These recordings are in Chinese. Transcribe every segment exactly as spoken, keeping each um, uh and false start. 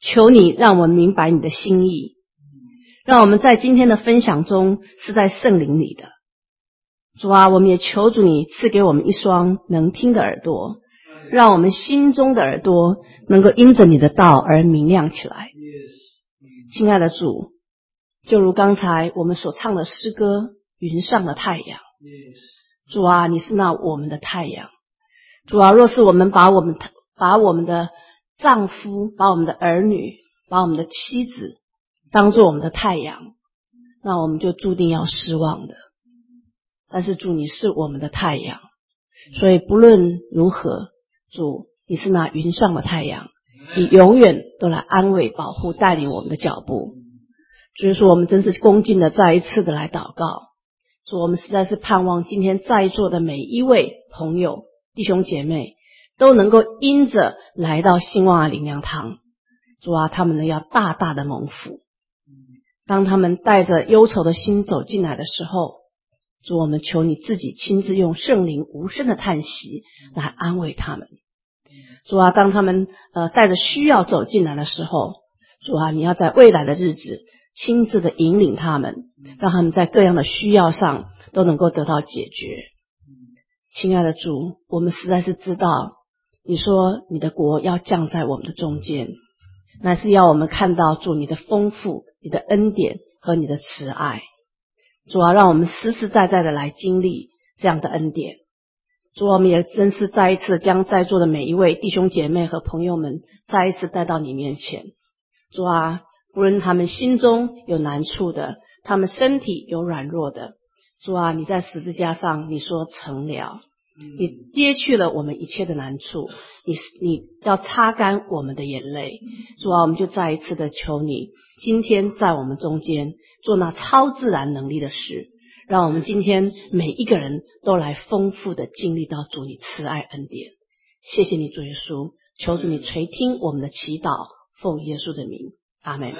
求你让我们明白你的心意，让我们在今天的分享中是在圣灵里的。主啊，我们也求主你赐给我们一双能听的耳朵，让我们心中的耳朵能够因着你的道而明亮起来。亲爱的主，就如刚才我们所唱的诗歌，云上的太阳，主啊，你是那我们的太阳。主啊，若是我们把我们把我们的丈夫，把我们的儿女，把我们的妻子当作我们的太阳，那我们就注定要失望的。但是主，你是我们的太阳，所以不论如何，主，你是那云上的太阳，你永远都来安慰、保护、带领我们的脚步。所以说我们真是恭敬的再一次的来祷告。主，我们实在是盼望今天在座的每一位朋友、弟兄姐妹都能够因着来到兴旺的灵粮堂，主啊，他们呢要大大的蒙福。当他们带着忧愁的心走进来的时候，主，我们求你自己亲自用圣灵无声的叹息来安慰他们。主啊，当他们呃带着需要走进来的时候，主啊，你要在未来的日子亲自的引领他们，让他们在各样的需要上都能够得到解决。亲爱的主，我们实在是知道你说你的国要降在我们的中间，乃是要我们看到主你的丰富、你的恩典和你的慈爱。主啊，让我们实实在在的来经历这样的恩典。主啊，我们也真是再一次将在座的每一位弟兄姐妹和朋友们再一次带到你面前。主啊，无论他们心中有难处的，他们身体有软弱的，主啊，你在十字架上你说成了，你揭去了我们一切的难处，你你要擦干我们的眼泪。主啊，我们就再一次的求你今天在我们中间做那超自然能力的事，让我们今天每一个人都来丰富的经历到主你慈爱恩典。谢谢你主耶稣，求主你垂听我们的祈祷，奉耶稣的名，阿们。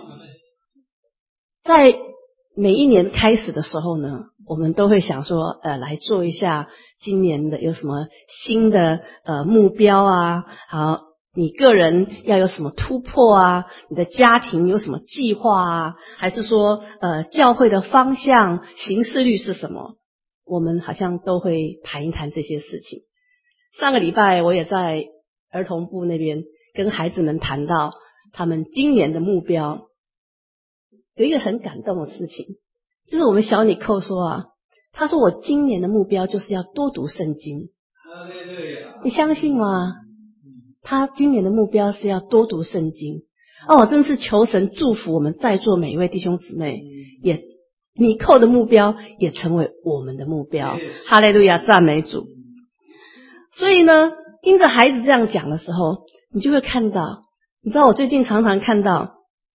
在每一年开始的时候呢，我们都会想说呃，来做一下今年的有什么新的呃目标啊，好，你个人要有什么突破啊，你的家庭有什么计划啊，还是说呃教会的方向行事律是什么，我们好像都会谈一谈这些事情。上个礼拜我也在儿童部那边跟孩子们谈到他们今年的目标，有一个很感动的事情，就是我们小尼寇说啊，他说我今年的目标就是要多读圣经。你相信吗？他今年的目标是要多读圣经。哦，我真是求神祝福我们在座每一位弟兄姊妹，也尼寇的目标也成为我们的目标。哈利路亚，赞美主。所以呢，听着孩子这样讲的时候，你就会看到，你知道我最近常常看到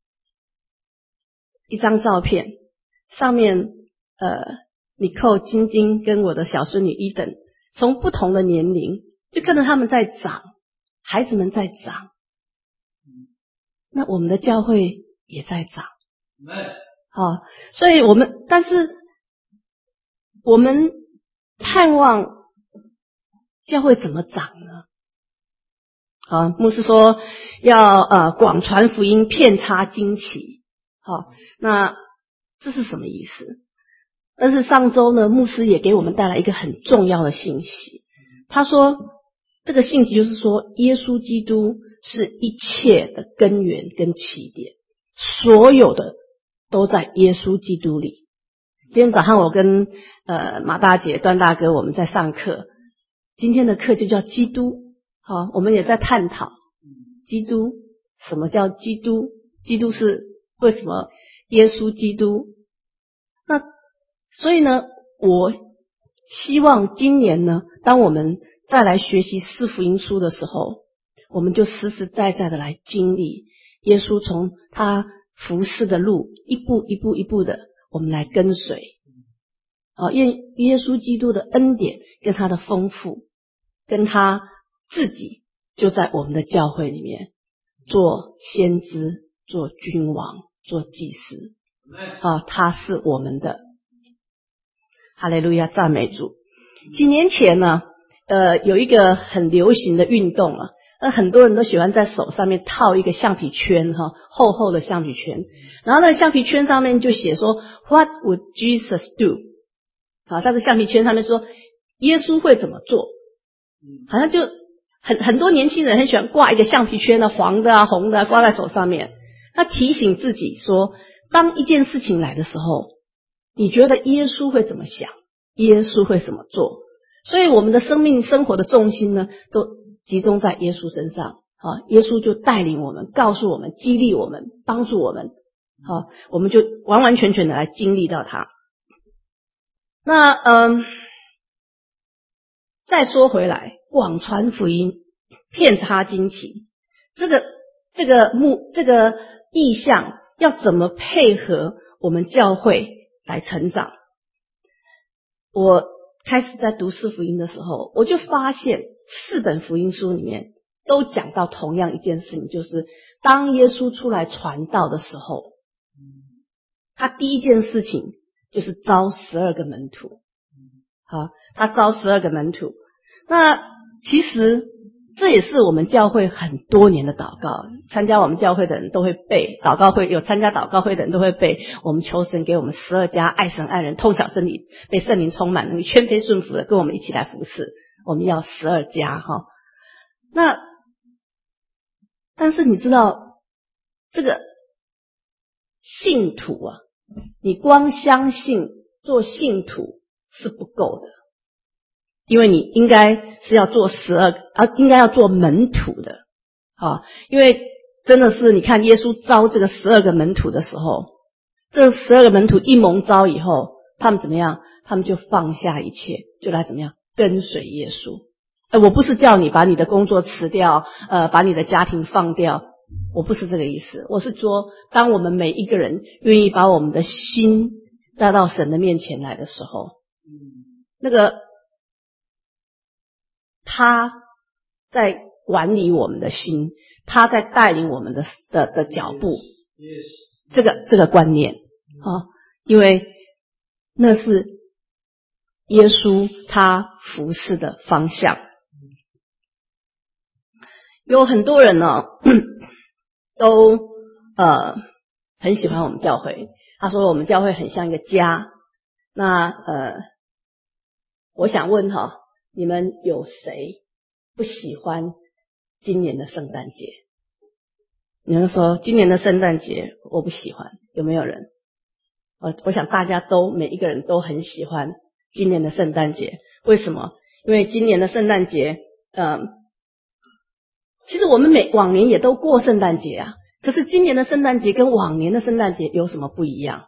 一张照片，上面呃，尼寇、晶晶跟我的小孙女伊等，从不同的年龄就看到他们在长，孩子们在长，那我们的教会也在长。好，所以我们但是我们盼望教会怎么长呢？好，牧师说要呃广传福音，遍插旌旗。好，那这是什么意思？但是上周呢，牧师也给我们带来一个很重要的信息。他说这个信息就是说，耶稣基督是一切的根源跟起点，所有的都在耶稣基督里。今天早上我跟呃马大姐、段大哥我们在上课，今天的课就叫基督。好，我们也在探讨基督，什么叫基督？基督是为什么耶稣基督？那所以呢，我希望今年呢，当我们再来学习四福音书的时候，我们就实实在在的来经历耶稣从他服侍的路一步一步一步的我们来跟随。啊，耶耶稣基督的恩典跟他的丰富，跟他自己就在我们的教会里面做先知、做君王、做祭司。啊，他是我们的。哈利路亚，赞美主。几年前呢，呃，有一个很流行的运动啊， 那很多人都喜欢在手上面套一个橡皮圈哈，厚厚的橡皮圈，然后那个橡皮圈上面就写说 What would Jesus do？ 好，在这橡皮圈上面说耶稣会怎么做，好像就很很多年轻人很喜欢挂一个橡皮圈啊，黄的啊红的啊挂在手上面，他提醒自己说，当一件事情来的时候，你觉得耶稣会怎么想，耶稣会怎么做，所以我们的生命生活的重心呢都集中在耶稣身上啊，耶稣就带领我们，告诉我们，激励我们，帮助我们啊，我们就完完全全的来经历到他。那嗯，再说回来，广传福音，遍插旌旗，这个这个目这个意向要怎么配合我们教会来成长？我开始在读四福音的时候，我就发现四本福音书里面都讲到同样一件事情，就是当耶稣出来传道的时候，他第一件事情就是招十二个门徒。好，他招十二个门徒。那其实这也是我们教会很多年的祷告，参加我们教会的人都会背，祷告会有参加祷告会的人都会背，我们求神给我们十二家爱神爱人通晓真理，被圣灵充满，能谦卑顺服的跟我们一起来服侍，我们要十二家哈。那但是你知道这个信徒啊，你光相信做信徒是不够的，因为你应该是要做十二啊，应该要做门徒的啊，因为真的是你看耶稣招这个十二个门徒的时候，这十二个门徒一蒙召以后，他们怎么样？他们就放下一切，就来怎么样跟随耶稣。呃，我不是叫你把你的工作辞掉，呃，把你的家庭放掉，我不是这个意思。我是说，当我们每一个人愿意把我们的心带到神的面前来的时候，那个他在管理我们的心，他在带领我们的的的脚步，这个这个观念啊，因为那是耶稣他服侍的方向。有很多人呢都呃很喜欢我们教会，他说我们教会很像一个家。那呃我想问哈，你们有谁不喜欢今年的圣诞节？你们说今年的圣诞节我不喜欢，有没有人？我我想大家都每一个人都很喜欢今年的圣诞节。为什么？因为今年的圣诞节呃其实我们每往年也都过圣诞节啊，可是今年的圣诞节跟往年的圣诞节有什么不一样？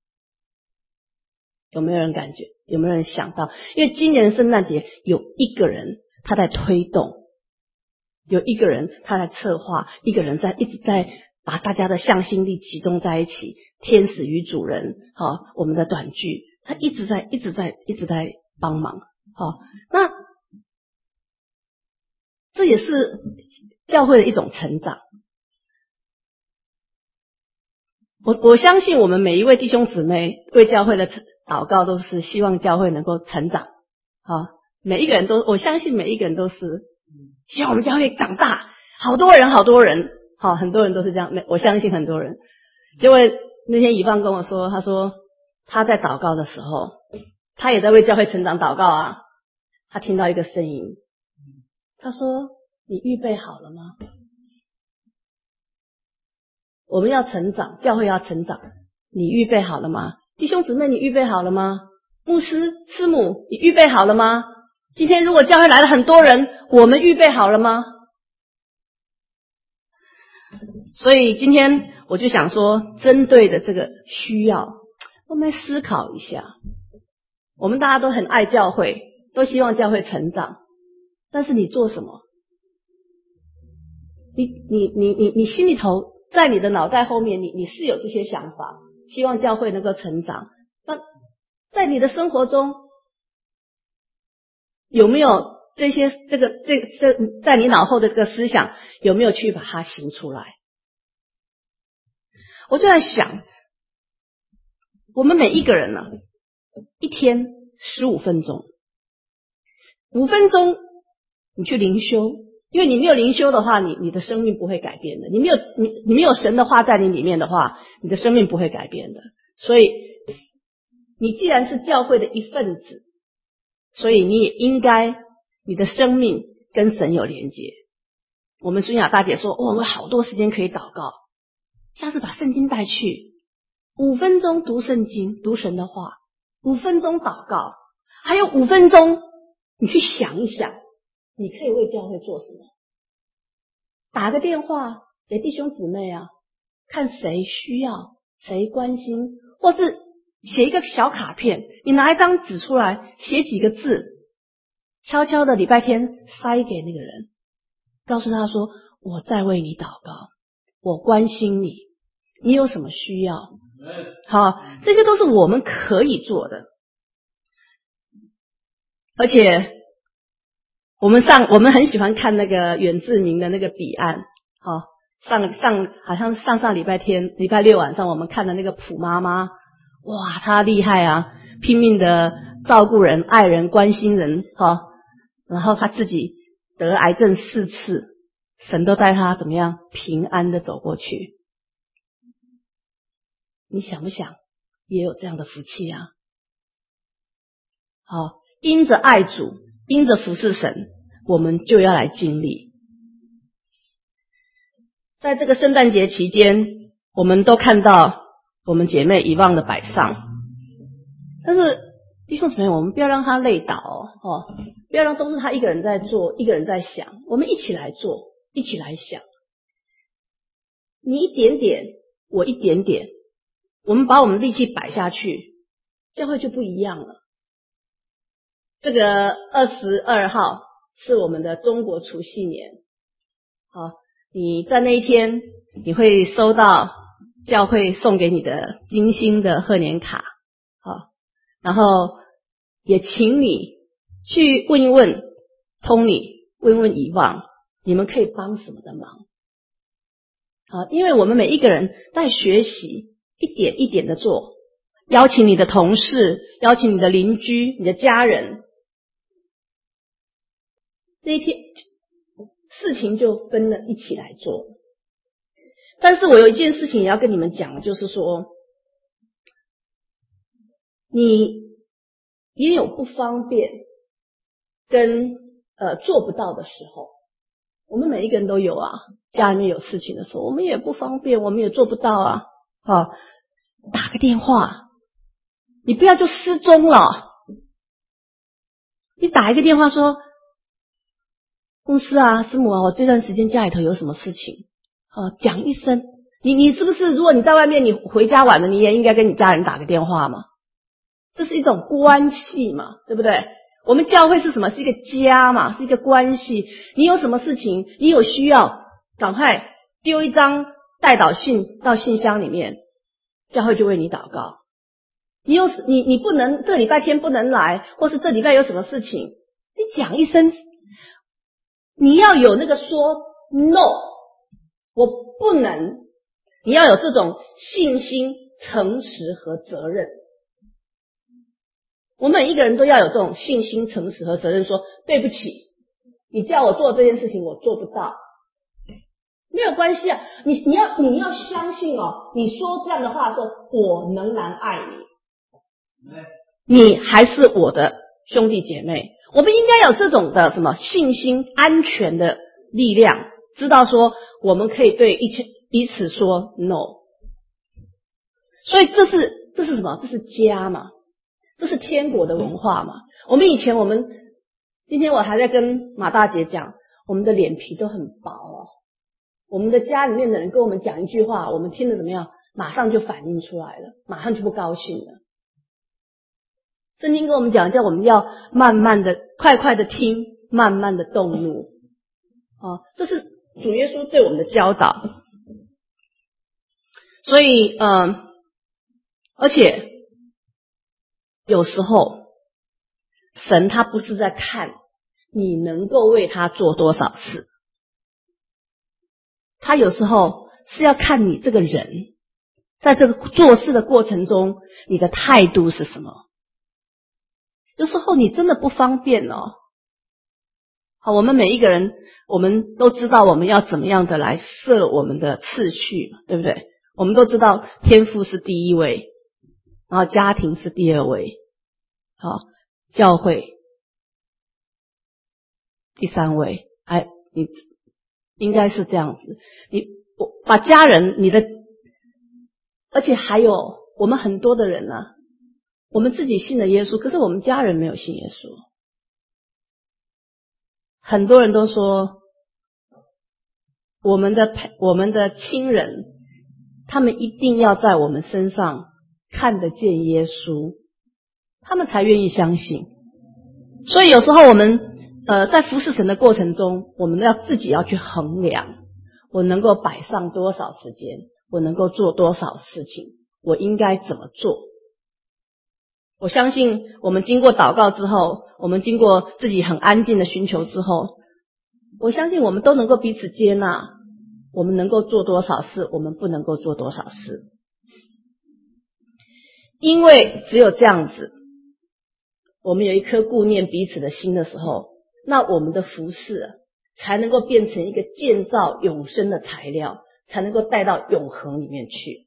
有没有人感觉？有没有人想到？因为今年的圣诞节有一个人他在推动，有一个人他在策划，一个人在一直在把大家的向心力集中在一起，天使与主人，好，我们的短剧，他一直在一直在一直在帮忙，好，那这也是教会的一种成长。我我相信我们每一位弟兄姊妹为教会的祷告都是希望教会能够成长，好，每一个人都，我相信每一个人都是希望我们教会长大，好多人好多人，好，很多人都是这样，我相信很多人。结果那天以放跟我说，他说他在祷告的时候，他也在为教会成长祷告啊，他听到一个声音，他说你预备好了吗？我们要成长，教会要成长，你预备好了吗？弟兄姊妹，你预备好了吗？牧师师母，你预备好了吗？今天如果教会来了很多人，我们预备好了吗？所以今天我就想说，针对的这个需要，我们来思考一下。我们大家都很爱教会，都希望教会成长，但是你做什么？你你你你你心里头，在你的脑袋后面，你你是有这些想法，希望教会能够成长。那在你的生活中，有没有这些这个这这在你脑后的这个思想，有没有去把它行出来？我就在想，我们每一个人呢、啊，一天十五分钟，五分钟你去灵修， 因为你没有灵修的话，你你的生命不会改变的。你没有你你没有神的话在你里面的话，你的生命不会改变的。所以你既然是教会的一份子，所以你也应该你的生命跟神有连结。我们孙雅大姐说，哦，我们好多时间可以祷告，下次把圣经带去，五分钟读圣经，读神的话，五分钟祷告，还有五分钟你去想一想你可以为教会做什么。打个电话给弟兄姊妹啊，看谁需要，谁关心，或是写一个小卡片，你拿一张纸出来，写几个字，悄悄的礼拜天塞给那个人，告诉他说，我在为你祷告，我关心你，你有什么需要。好，这些都是我们可以做的。而且我们上我们很喜欢看那个远志明的那个彼岸，好，上上好像上上礼拜天礼拜六晚上我们看的那个普妈妈，哇，她厉害啊，拼命的照顾人、爱人、关心人，好，然后她自己得癌症四次，神都带她怎么样平安的走过去。你想不想也有这样的福气啊？好，因着爱主，因着服侍神，我们就要来经历。在这个圣诞节期间，我们都看到我们姐妹遗忘的摆上，但是弟兄姊妹，我们不要让她累倒哦，不要让都是她一个人在做，一个人在想，我们一起来做，一起来想。你一点点，我一点点，我们把我们力气摆下去，教会就不一样了。这个二十二号是我们的中国除夕年，好，你在那一天你会收到教会送给你的精心的贺年卡，好，然后也请你去问一问 Tony， 问问遗忘，你们可以帮什么的忙。好，因为我们每一个人在学习，一点一点的做，邀请你的同事，邀请你的邻居，你的家人，那一天事情就分了一起来做。但是我有一件事情也要跟你们讲，就是说你也有不方便跟呃做不到的时候，我们每一个人都有啊，家里面有事情的时候我们也不方便，我们也做不到啊。好，打个电话，你不要就失踪了，你打一个电话说，公司啊，师母啊，我这段时间家里头有什么事情，啊，讲一声。你你是不是如果你在外面，你回家晚了，你也应该跟你家人打个电话嘛？这是一种关系嘛，对不对？我们教会是什么？是一个家嘛，是一个关系。你有什么事情，你有需要，赶快丢一张代祷信到信箱里面，教会就为你祷告。你有你你不能这礼拜天不能来，或是这礼拜有什么事情，你讲一声。你要有那个说 no， 我不能，你要有这种信心、诚实和责任。我们每一个人都要有这种信心、诚实和责任，说对不起，你叫我做这件事情我做不到，没有关系啊，你你要你要相信哦，你说这样的话的时候，我仍然爱你，你还是我的兄弟姐妹。我们应该有这种的什么信心、安全的力量，知道说我们可以对一切彼此说 no。 所以这是这是什么？这是家嘛，这是天国的文化嘛。我们以前我们今天我还在跟马大姐讲，我们的脸皮都很薄哦。我们的家里面的人跟我们讲一句话，我们听得怎么样，马上就反应出来了，马上就不高兴了。圣经跟我们讲，叫我们要慢慢的、快快的听，慢慢的动怒。啊，这是主耶稣对我们的教导。所以，嗯、呃，而且有时候神他不是在看你能够为他做多少事，他有时候是要看你这个人在这个做事的过程中，你的态度是什么。有时候你真的不方便哦， 好，我们每一个人，我们都知道我们要怎么样的来设我们的次序，对不对？我们都知道天父是第一位，然后家庭是第二位，好，教会第三位，哎，你应该是这样子。你我把家人，你的，而且还有我们很多的人呢、啊，我们自己信了耶稣，可是我们家人没有信耶稣。很多人都说，我们的我们的亲人，他们一定要在我们身上看得见耶稣，他们才愿意相信。所以有时候我们呃在服侍神的过程中，我们要自己要去衡量，我能够摆上多少时间，我能够做多少事情，我应该怎么做。我相信我们经过祷告之后，我们经过自己很安静的寻求之后，我相信我们都能够彼此接纳，我们能够做多少事，我们不能够做多少事。因为只有这样子，我们有一颗顾念彼此的心的时候，那我们的服事才能够变成一个建造永生的材料，才能够带到永恒里面去。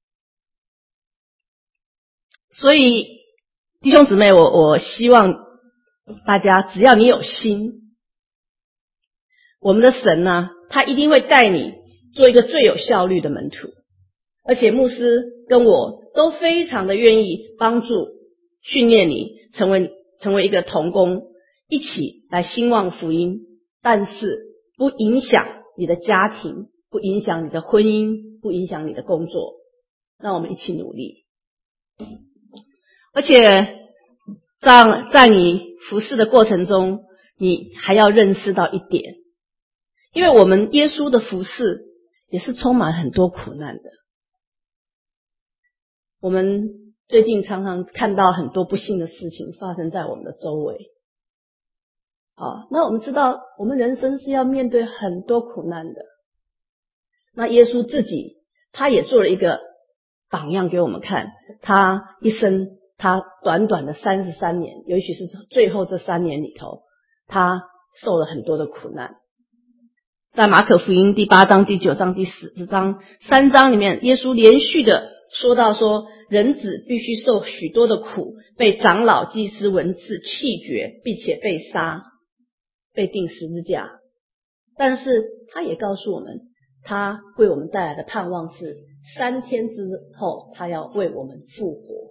所以弟兄姊妹，我我希望大家，只要你有心，我们的神呢、啊，他一定会带你做一个最有效率的门徒。而且牧师跟我都非常的愿意帮助训练你成为成为一个同工，一起来兴旺福音，但是不影响你的家庭，不影响你的婚姻，不影响你的工作。那我们一起努力。而且在在你服侍的过程中，你还要认识到一点，因为我们耶稣的服侍也是充满很多苦难的。我们最近常常看到很多不幸的事情发生在我们的周围。好，那我们知道我们人生是要面对很多苦难的。那耶稣自己他也做了一个榜样给我们看，他一生他短短的三十三年，也许是最后这三年里头，他受了很多的苦难。在马可福音第八章、第九章、第十章三章里面，耶稣连续的说到说，人子必须受许多的苦，被长老、祭司、文士弃绝，并且被杀，被钉十字架。但是他也告诉我们，他为我们带来的盼望是三天之后他要为我们复活。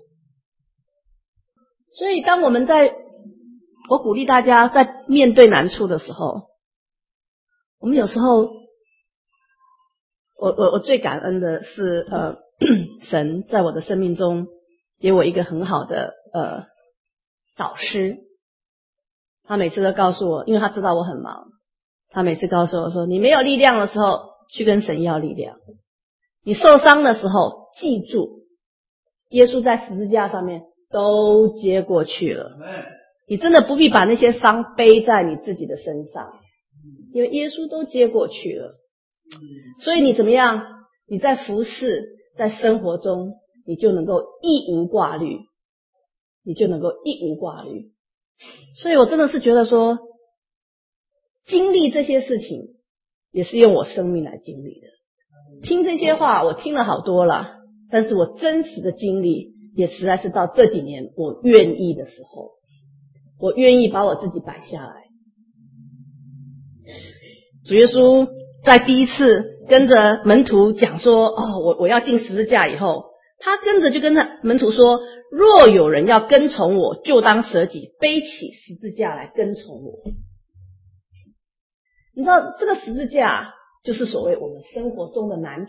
所以当我们在，我鼓励大家在面对难处的时候，我们有时候我我我最感恩的是呃神在我的生命中给我一个很好的呃导师。他每次都告诉我，因为他知道我很忙，他每次告诉我说，你没有力量的时候去跟神要力量，你受伤的时候记住耶稣在十字架上面都接过去了，你真的不必把那些伤背在你自己的身上，因为耶稣都接过去了。所以你怎么样，你在服事在生活中你就能够一无挂虑，你就能够一无挂虑。所以我真的是觉得说，经历这些事情也是用我生命来经历的。听这些话我听了好多了，但是我真实的经历也实在是到这几年我愿意的时候，我愿意把我自己摆下来。主耶稣在第一次跟着门徒讲说，哦，我我要钉十字架以后，他跟着就跟他门徒说，若有人要跟从我，就当舍己，背起十字架来跟从我。你知道这个十字架就是所谓我们生活中的难处。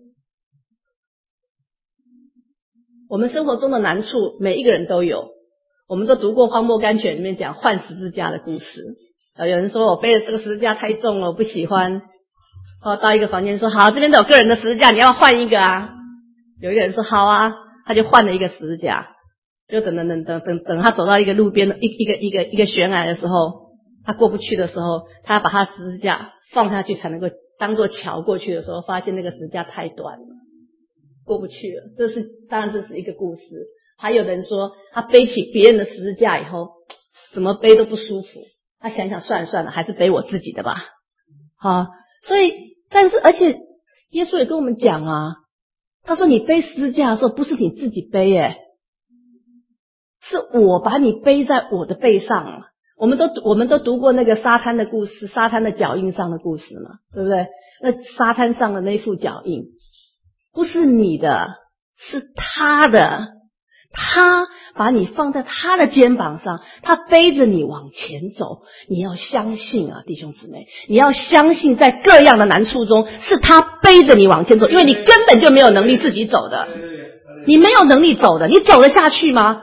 我们生活中的难处每一个人都有，我们都读过荒漠甘泉里面讲换十字架的故事。有人说我背的这个十字架太重了，我不喜欢。哦，到一个房间说，好，这边都有个人的十字架，你要换一个啊。有一个人说好啊，他就换了一个十字架。就等等等等等等他走到一个路边的一一个一个一个悬崖的时候，他过不去的时候，他要把他十字架放下去才能够当做桥过去的时候，发现那个十字架太短了，过不去了。这是当然这是一个故事。还有人说他背起别人的十字架以后怎么背都不舒服， 他想想算了算了，还是背我自己的吧。好，所以但是而且耶稣也跟我们讲啊，他说你背十字架的时候不是你自己背耶，是我把你背在我的背上。我们都我们都读过那个沙滩的故事，沙滩的脚印上的故事嘛，对不对？那沙滩上的那副脚印不是你的，是他的，他把你放在他的肩膀上，他背着你往前走。你要相信啊，弟兄姊妹，你要相信在各样的难处中是他背着你往前走，因为你根本就没有能力自己走的，你没有能力走的，你走得下去吗？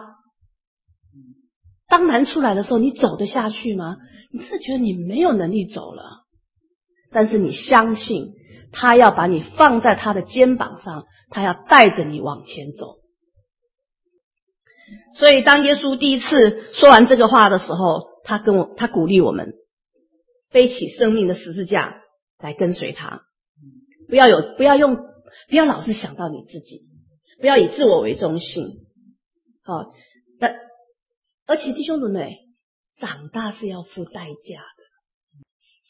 当难出来的时候，你走得下去吗？你真的觉得你没有能力走了，但是你相信他要把你放在他的肩膀上，他要带着你往前走。所以当耶稣第一次说完这个话的时候，他跟我他鼓励我们背起生命的十字架来跟随他，不要有不要用不要老是想到你自己，不要以自我为中心。好，但而且弟兄姊妹，长大是要付代价的。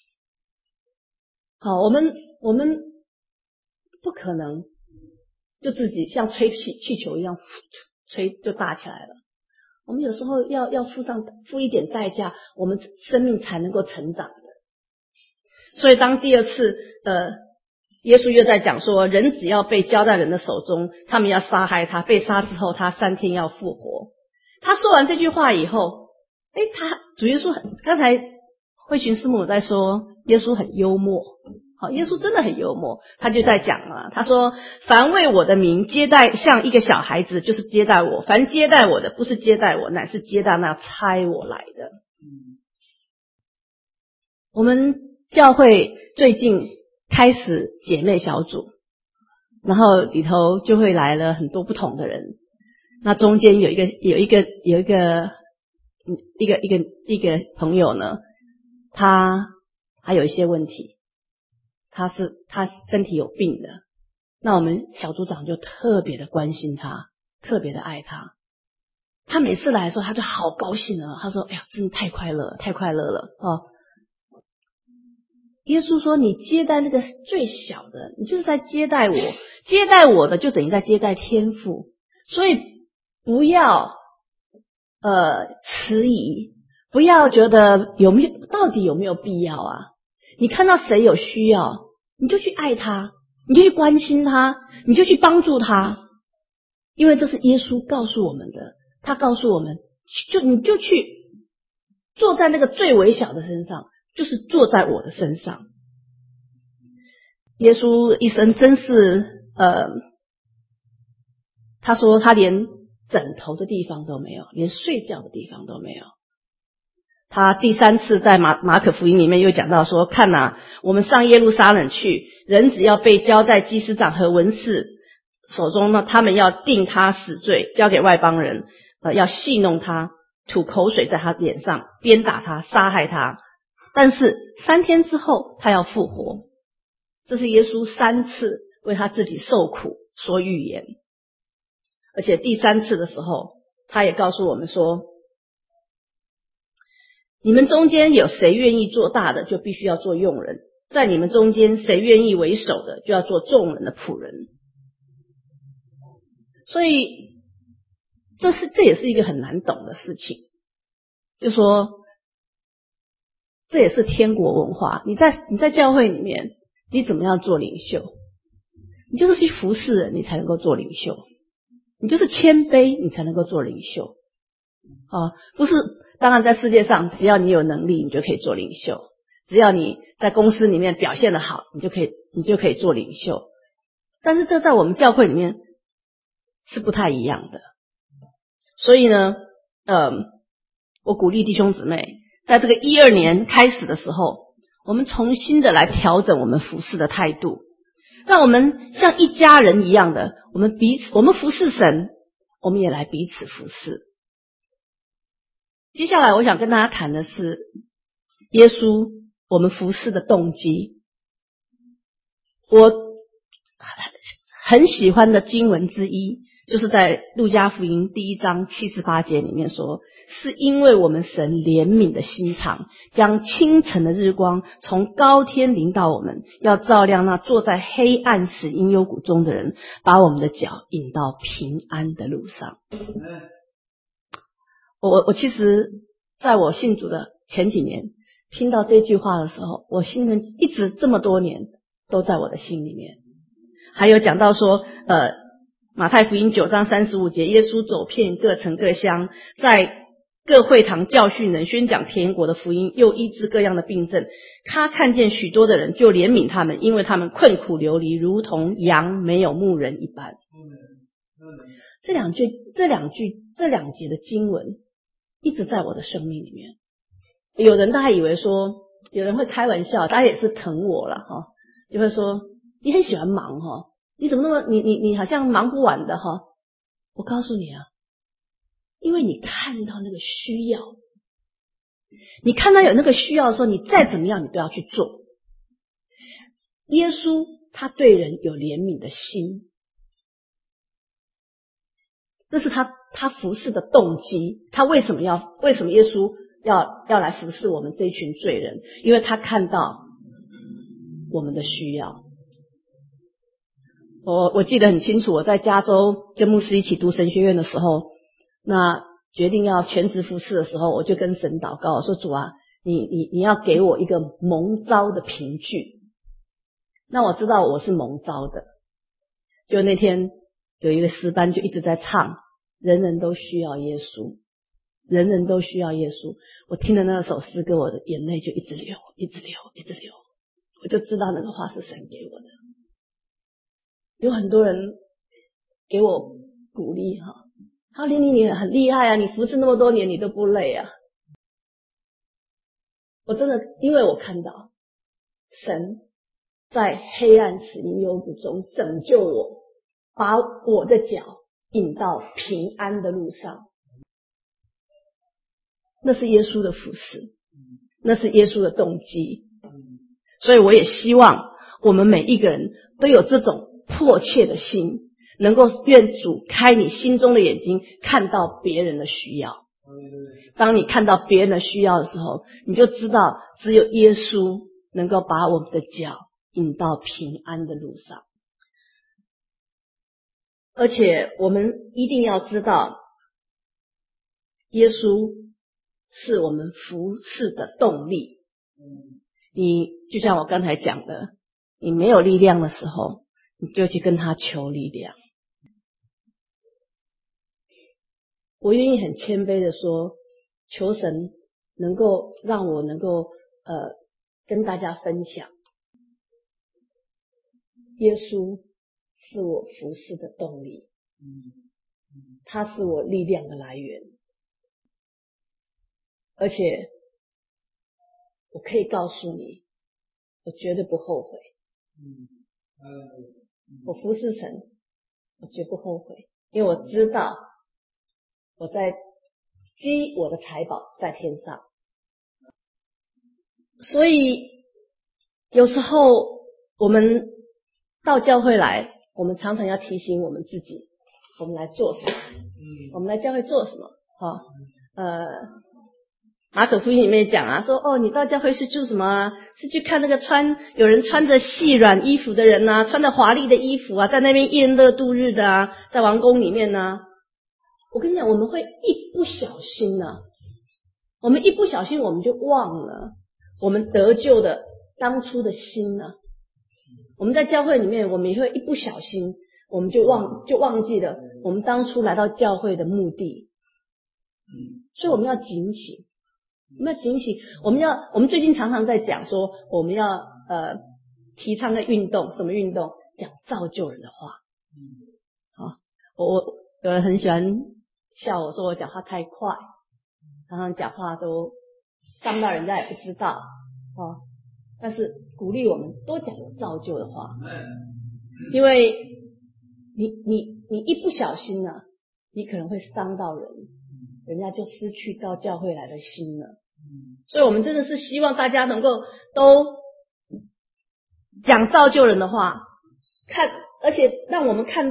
好，我们我们不可能就自己像吹气气球一样吹就大起来了。我们有时候要要付上付一点代价，我们生命才能够成长的。所以当第二次呃耶稣又在讲说，人只要被交在人的手中，他们要杀害他，被杀之后他三天要复活。他说完这句话以后，诶他主耶稣很刚才慧群师母在说耶稣很幽默，好，耶稣真的很幽默，他就在讲啊，他说凡为我的名接待像一个小孩子，就是接待我，凡接待我的不是接待我，乃是接待那差我来的。我们教会最近开始姐妹小组，然后里头就会来了很多不同的人，那中间有一个有一个有一个一个一个一个朋友呢，他还有一些问题，他是他身体有病的，那我们小组长就特别的关心他，特别的爱他。他每次来的时候他就好高兴啊，他说哎呀真的太快乐太快乐了哦。耶稣说你接待那个最小的，你就是在接待我，接待我的就等于在接待天父，所以不要呃迟疑，不要觉得有没有到底有没有必要啊？你看到谁有需要，你就去爱他，你就去关心他，你就去帮助他，因为这是耶稣告诉我们的，他告诉我们，就你就去坐在那个最微小的身上，就是坐在我的身上。耶稣一生真是呃，他说他连枕头的地方都没有，连睡觉的地方都没有。他第三次在马马可福音里面又讲到说，看啊，我们上耶路撒冷去，人只要被交在祭司长和文士手中呢，他们要定他死罪，交给外邦人，呃，要戏弄他，吐口水在他脸上，鞭打他，杀害他。但是三天之后他要复活，这是耶稣三次为他自己受苦说预言。而且第三次的时候，他也告诉我们说，你们中间有谁愿意做大的，就必须要做用人；在你们中间谁愿意为首的，就要做众人的仆人。所以这是这也是一个很难懂的事情，就说这也是天国文化。你在你在教会里面，你怎么样做领袖？你就是去服侍人，你才能够做领袖；你就是谦卑，你才能够做领袖。啊，不是，当然在世界上，只要你有能力，你就可以做领袖；只要你在公司里面表现得好，你就可以你就可以做领袖。但是这在我们教会里面是不太一样的。所以呢，呃，我鼓励弟兄姊妹，在这个一二年开始的时候，我们重新的来调整我们服侍的态度，让我们像一家人一样的，我们彼此，我们服侍神，我们也来彼此服侍。接下来我想跟大家谈的是耶稣我们服侍的动机。我很喜欢的经文之一就是在路加福音第一章七十八节里面说，是因为我们神怜悯的心肠，将清晨的日光从高天临到我们，要照亮那坐在黑暗死荫幽谷中的人，把我们的脚引到平安的路上。我我其实在我信主的前几年听到这句话的时候，我心里一直这么多年都在我的心里面。还有讲到说呃马太福音九章三十五节，耶稣走遍各城各乡，在各会堂教训人，宣讲天国的福音，又医治各样的病症。他看见许多的人，就怜悯他们，因为他们困苦流离，如同羊没有牧人一般。这两句这两句这两节的经文一直在我的生命里面。有人大概以为说，有人会开玩笑，大家也是疼我了哈，就会说你很喜欢忙哈，你怎么那么你你你好像忙不完的哈？我告诉你啊，因为你看到那个需要，你看到有那个需要的时候，你再怎么样你都要去做。耶稣他对人有怜悯的心，这是他他服侍的动机。他为什么要为什么耶稣要要来服侍我们这一群罪人？因为他看到我们的需要。我我记得很清楚，我在加州跟牧师一起读神学院的时候，那决定要全职服侍的时候，我就跟神祷告，我说主啊，你你你要给我一个蒙召的凭据。那我知道我是蒙召的，就那天有一个诗班就一直在唱，人人都需要耶稣，人人都需要耶稣。我听了那首诗歌，我的眼泪就一直流，一直流，一直流，我就知道那个话是神给我的。有很多人给我鼓励哈，他说玲玲你很厉害啊，你服侍那么多年你都不累啊。我真的因为我看到神在黑暗死荫幽谷中拯救我，把我的脚引到平安的路上，那是耶稣的服侍，那是耶稣的动机。所以我也希望我们每一个人都有这种迫切的心，能够愿主开你心中的眼睛，看到别人的需要。当你看到别人的需要的时候，你就知道只有耶稣能够把我们的脚引到平安的路上。而且我们一定要知道，耶稣是我们服侍的动力。你就像我刚才讲的，你没有力量的时候，你就去跟他求力量。我愿意很谦卑的说，求神能够让我能够呃跟大家分享，耶稣是我服侍的动力，他是我力量的来源。而且我可以告诉你，我绝对不后悔。我服侍神，我绝不后悔，因为我知道我在积我的财宝在天上。所以有时候我们到教会来，我们常常要提醒我们自己，我们来做什么？我们来教会做什么？哈，呃，马可福音里面讲啊，说哦，你到教会是做什么啊？是去看那个穿有人穿着细软衣服的人啊，穿着华丽的衣服啊，在那边宴乐度日的啊，在王宫里面啊。我跟你讲，我们会一不小心啊，我们一不小心我们就忘了我们得救的当初的心啊。我们在教会里面，我们也会一不小心，我们就忘就忘记了我们当初来到教会的目的。所以我们要警醒。我们要警醒，我们要，我们最近常常在讲说，我们要呃提倡的运动，什么运动？讲造就人的话。好，我我有人很喜欢笑我说我讲话太快，常常讲话都伤到人家也不知道哦。但是鼓励我们多讲有造就的话，因为你你你一不小心啊，你可能会伤到人，人家就失去到教会来的心了。所以我们真的是希望大家能够都讲造就人的话，看，而且让我们看到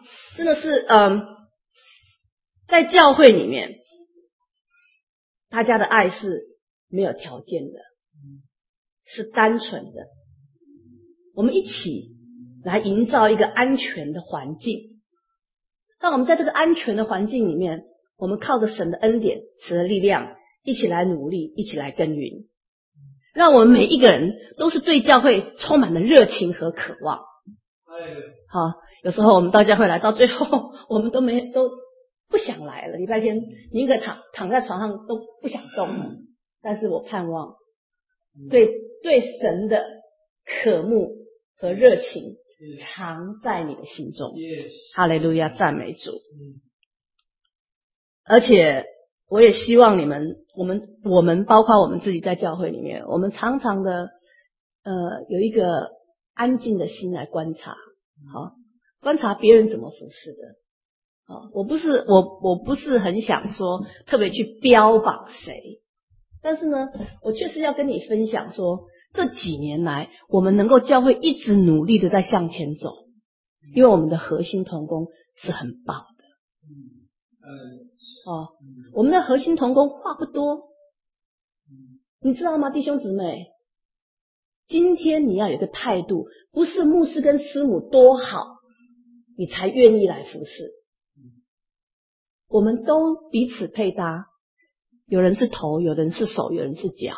真的是嗯，在教会里面，大家的爱是没有条件的，是单纯的。我们一起来营造一个安全的环境，让我们在这个安全的环境里面，我们靠着神的恩典、神的力量，一起来努力，一起来耕耘，让我们每一个人都是对教会充满了热情和渴望。好，有时候我们到教会来，到最后我们都没都不想来了，礼拜天宁可躺躺在床上都不想动了。但是我盼望对对神的渴慕和热情藏在你的心中。哈利路亚，赞美主。而且我也希望你们，我们我们包括我们自己在教会里面，我们常常的呃有一个安静的心来观察，好，观察别人怎么服侍的。好，我不是我我不是很想说特别去标榜谁，但是呢，我确实要跟你分享说，这几年来我们能够教会一直努力的在向前走，因为我们的核心同工是很棒的。哦，我们的核心同工话不多，你知道吗，弟兄姊妹？今天你要有一个态度，不是牧师跟师母多好，你才愿意来服侍。我们都彼此配搭，有人是头，有人是手，有人是脚，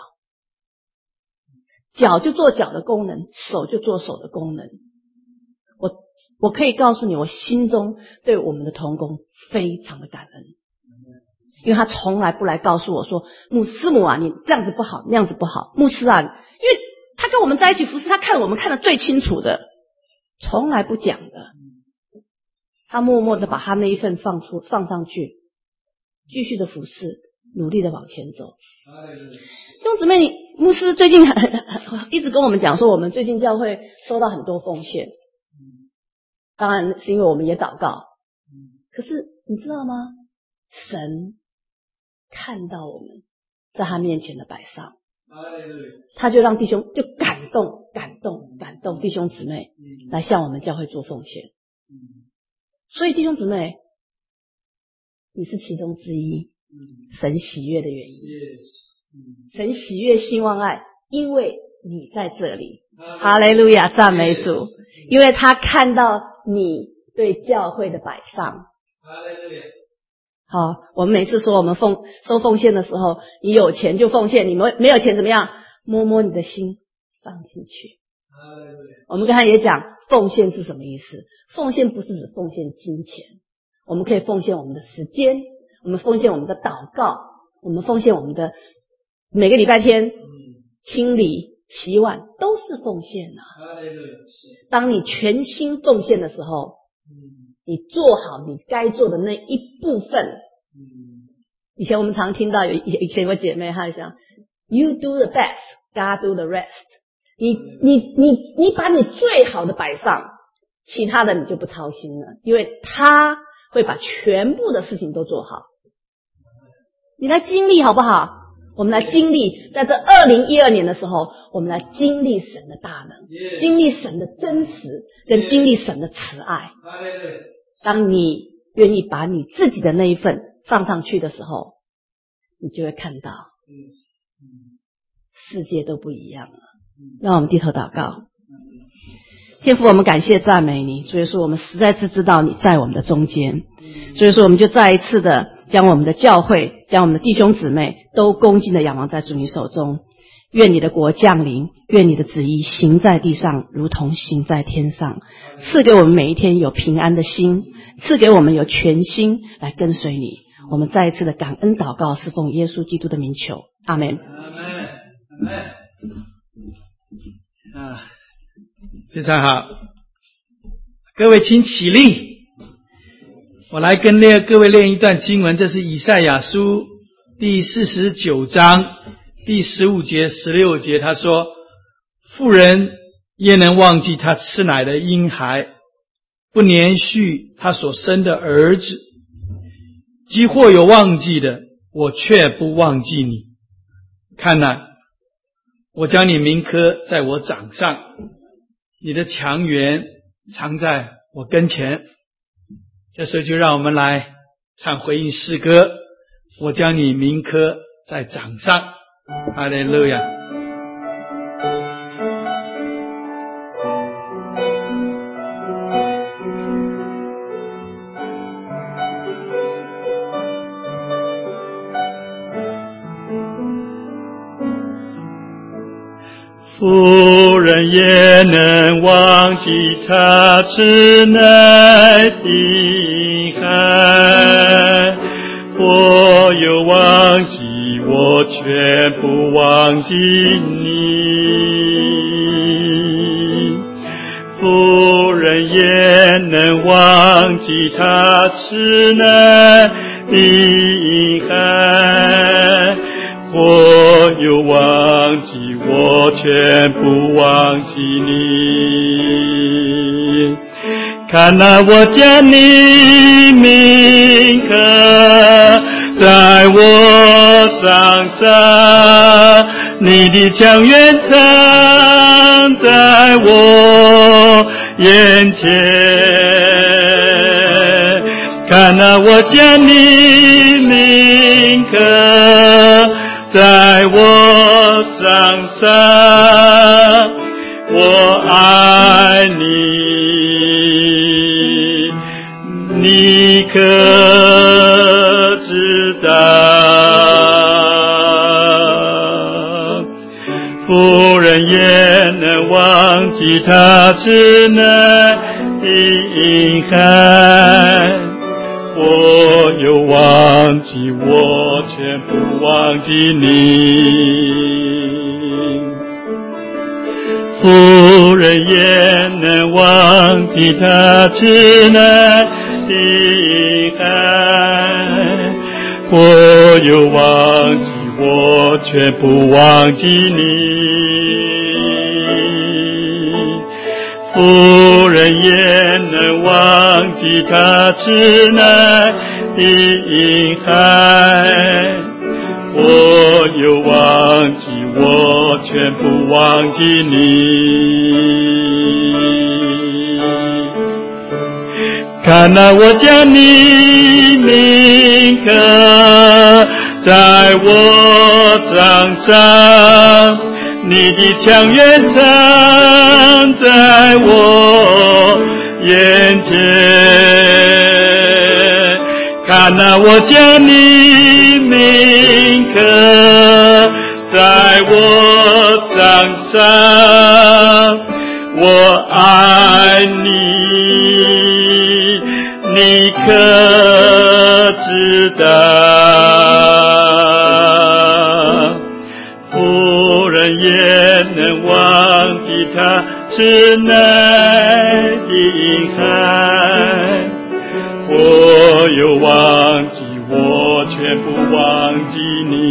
脚就做脚的功能，手就做手的功能。我我可以告诉你，我心中对我们的同工非常的感恩，因为他从来不来告诉我说，牧师母啊，你这样子不好，那样子不好。牧师啊，因为他跟我们在一起服侍，他看我们看得最清楚的，从来不讲的。他默默的把他那一份放出放上去，继续的服侍，努力的往前走。弟兄姊妹，你牧师最近一直跟我们讲说，我们最近教会收到很多奉献，当然是因为我们也祷告。可是你知道吗？神看到我们在他面前的摆上，他就让弟兄就感动感动感动弟兄姊妹来向我们教会做奉献。所以弟兄姊妹，你是其中之一，神喜悦的原因。神喜悦兴旺爱，因为你在这里。哈利路亚，赞美主，因为他看到你对教会的摆上。好，我们每次说我们奉收奉献的时候，你有钱就奉献，你没没有钱怎么样？摸摸你的心放进去。我们刚才也讲奉献是什么意思？奉献不是指奉献金钱，我们可以奉献我们的时间，我们奉献我们的祷告，我们奉献我们的每个礼拜天清理洗碗都是奉献啊。当你全心奉献的时候，你做好你该做的那一部分。以前我们常听到有以前有个姐妹她讲 You do the best, God do the rest。 你你你你把你最好的摆上，其他的你就不操心了，因为他会把全部的事情都做好。你来经历好不好？我们来经历，在这二零一二年的时候，我们来经历神的大能，经历神的真实，跟经历神的慈爱。当你愿意把你自己的那一份放上去的时候，你就会看到世界都不一样了。让我们低头祷告。天父，我们感谢赞美你，所以说我们实在是知道你在我们的中间，所以说我们就再一次的将我们的教会，将我们的弟兄姊妹都恭敬的仰望在主你手中。愿你的国降临，愿你的旨意行在地上如同行在天上。赐给我们每一天有平安的心，赐给我们有全心来跟随你。我们再一次的感恩祷告，是奉耶稣基督的名求，阿们。 阿们，阿们。啊，非常好，各位请起立。我来跟那各位念一段经文，这是以赛亚书第四十九章第十五节十六节，他说，妇人焉能忘记她吃奶的婴孩，不连续他所生的儿子？即或有忘记的，我却不忘记你。看哪，我将你铭刻在我掌上，你的强援藏在我跟前。 这时候就让我们来唱回应诗歌，我将你铭刻在掌上。哈利路亚。 妇人也能忘记他慈爱的爱，我又忘记我全不忘记你。妇人也能忘记他慈爱的爱，我又忘记我全不忘记你。看哪，我将你铭刻在我掌上，你的枪原藏在我眼前。看哪，我将你铭刻在我掌上，我爱你，你可知道？妇人也能忘记他慈爱的爱，我又忘记我全不忘记你。妇人也能忘记他慈爱的爱，我又忘记我全不忘记你。妇人也能忘记他慈爱的爱，我又忘记我全不忘记你。看哪，我将你铭刻在我掌上，你的枪原藏在我眼前。看哪，我将你铭刻在我掌上，我爱你，你可知道？妇人也能忘记他慈爱的爱，我又忘记我全不忘记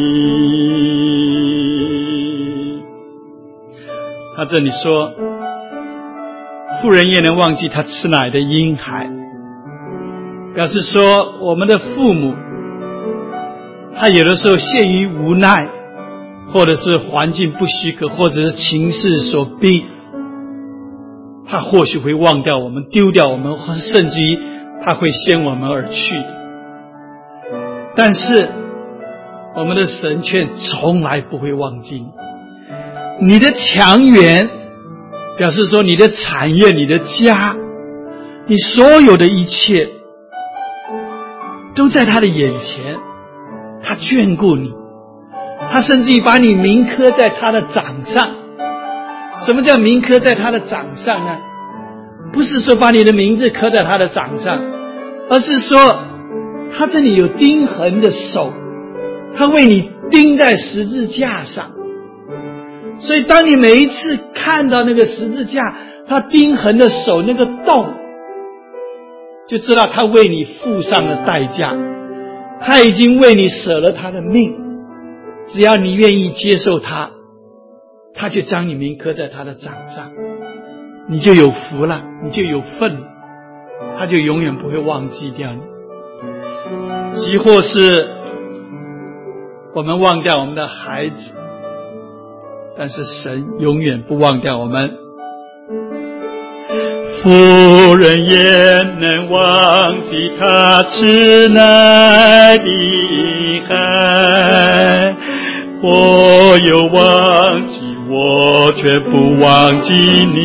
你。他这里说，妇人也能忘记他吃奶的婴孩，表示说我们的父母，他有的时候陷于无奈，或者是环境不许可，或者是情势所逼，他或许会忘掉我们，丢掉我们，甚至于他会先我们而去的。但是我们的神却从来不会忘记你。你的强援表示说你的产业，你的家，你所有的一切都在他的眼前，他眷顾你，他甚至于把你铭刻在他的掌上。什么叫铭刻在他的掌上呢？不是说把你的名字刻在他的掌上，而是说他这里有钉痕的手，他为你钉在十字架上。所以当你每一次看到那个十字架他钉痕的手，那个洞，就知道他为你付上了代价，他已经为你舍了他的命。只要你愿意接受他，他就将你铭刻在他的掌上，你就有福了，你就有份了，他就永远不会忘记掉你。即或是我们忘掉我们的孩子，但是神永远不忘掉我们。 妇人也能忘记他吃奶的婴孩，我又忘记，我却不忘记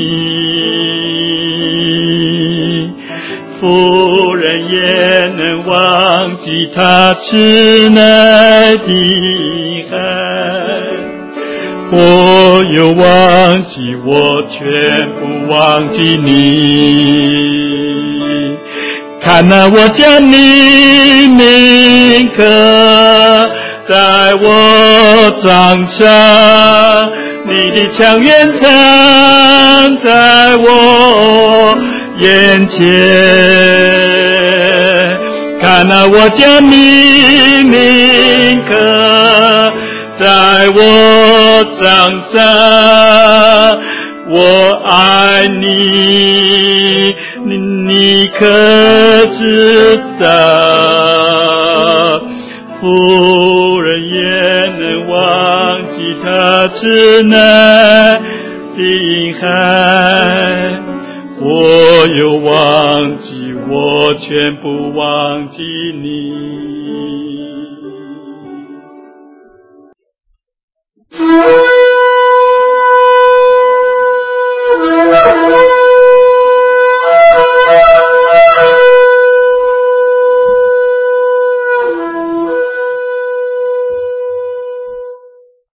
你。妇人也能忘记他吃奶的婴孩，我又忘记，我全不忘记你。看哪，我将你铭刻在我掌上，你的枪远藏在我眼前。看哪，我将你铭刻在我掌上，我爱你，你你可知道？妇人也能忘记他吃奶的婴孩，我又忘记，我全不忘记你。